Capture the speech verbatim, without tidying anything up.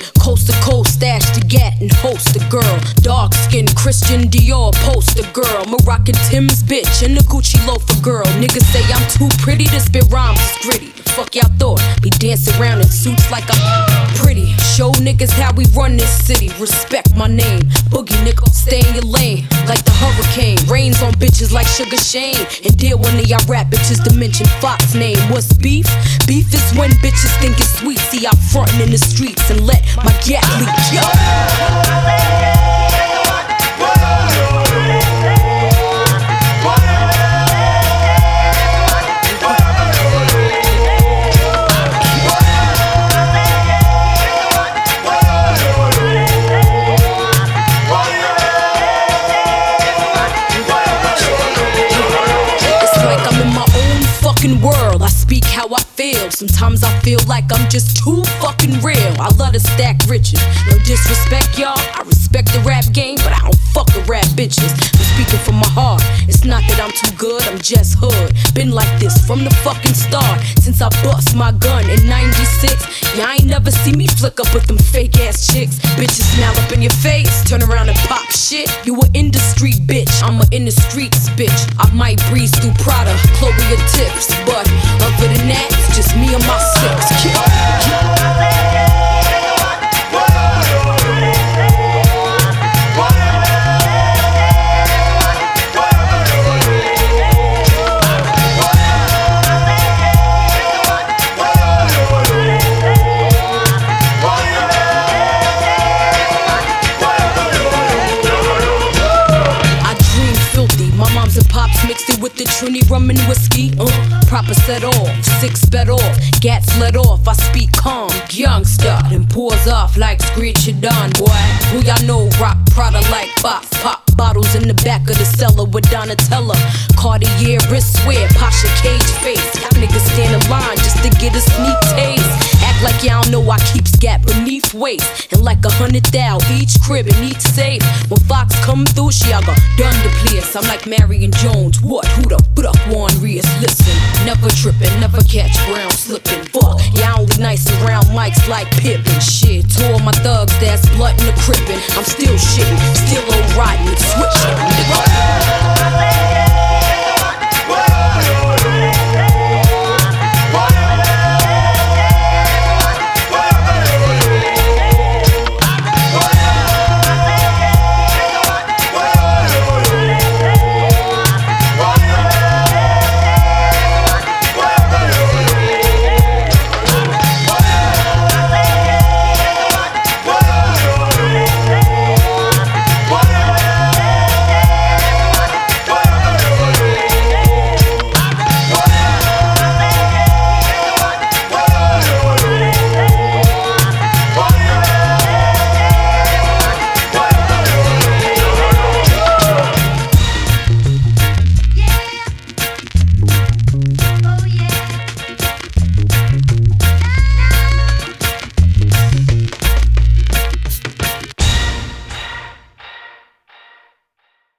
Coast to coast, stash to get and host a girl. Dark skin, Christian Dior, poster girl. Moroccan Tim's bitch and the Gucci loafer girl. Niggas say I'm too pretty to spit rhymes, it's gritty. The fuck y'all thought? Be dancing around in suits like I'm pretty. Show niggas how we run this city. Respect my name. Boogie nigga, stay in your lane. Like the hurricane. Rains on bitches like Sugar Shane. And dear one of y'all rap bitches to mention Fox name. What's beef? Beef is when bitches think it's sweet. See y'all frontin' in the streets and let my gat leak. Yo! World, I speak how I feel. Sometimes I feel like I'm just too fucking real. I love to stack riches. No disrespect, y'all. I respect the rap game, but I don't fuck with rap bitches. I'm speaking from my heart. It's not that I'm too good, I'm just hood. Been like this from the fucking start. Since I bust my gun in ninety-six. Y'all ain't never see me flick up with them fake ass chicks. Bitches smile up in your face, turn around and pop shit. You a industry bitch, I'm a in the streets bitch. I might breeze through Prada, Chloe or Tips, but other than that, it's just me and my six. Mixed it with the Trini rum and whiskey, uh, proper set off, six bet off, gats let off, I speak calm, youngster, then pours off like screech you done, boy. Who y'all know rock Prada like box, pop bottles in the back of the cellar with Donatella, Cartier wristwear, Pasha cage face, y'all niggas stand in line just to get a sneak taste. Act like y'all know I keep scat beneath waist, and like a hundred thou each crib and each safe. When Fox come through, she all got done the place. I'm like Marion Jones. What? Who the? Who the? Juan Rios. Listen, never trippin', never catch brown slippin'. Fuck, y'all only nice around mics like Pippin. Shit, two of my thugs that's blood in the crippin'. I'm still shittin', still on riding, switchin', nigga.